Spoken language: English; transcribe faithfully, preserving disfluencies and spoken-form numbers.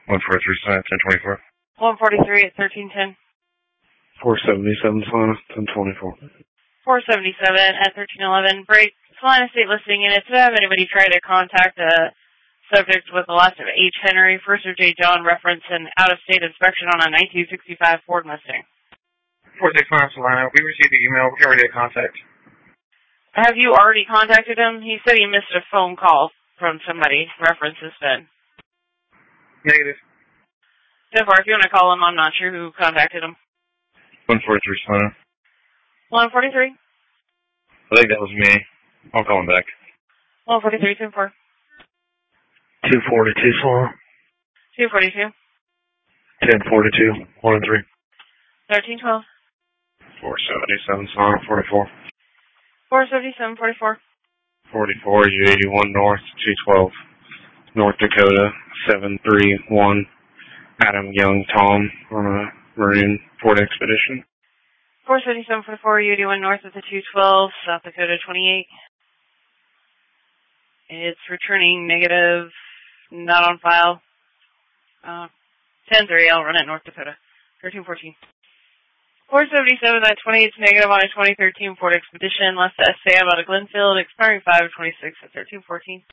one forty-three, Solana, ten twenty-four. one forty-three at thirteen ten. four seventy-seven, Solana, ten twenty-four. four seventy-seven at thirteen eleven. Break. Solana State listing in it. To have anybody try to contact a subject with the last of H. Henry, first of J. John, reference an out-of-state inspection on a nineteen sixty-five Ford Mustang. four sixty-five, Solana. We received the email. We already had contact. Have you already contacted him? He said he missed a phone call from somebody. Reference has been. Negative. So far, if you want to call him, I'm not sure who contacted him. one forty-three, Solana. one forty-three. I think that was me. I'll call him back. one forty-three, two four. two forty-two, Solana. two forty-two. ten forty-two, one and three. thirteen twelve. four seventy-seven, Solana, forty-four. four seventy-seven, forty-four. forty-four, U eighty-one North, two twelve. North Dakota, seven three one. Adam Young Tom on a Marine Ford Expedition. four seventy-seven, forty-four, U eighty-one North of the two twelve, South Dakota twenty-eight. It's returning negative, not on file. Uh, ten three, I'll run it North Dakota. thirteen fourteen. four seventy-seven, that twenty-eight's negative on a twenty thirteen Ford Expedition. Left to S A M out of Glenfield, expiring five twenty-six at thirteen fourteen.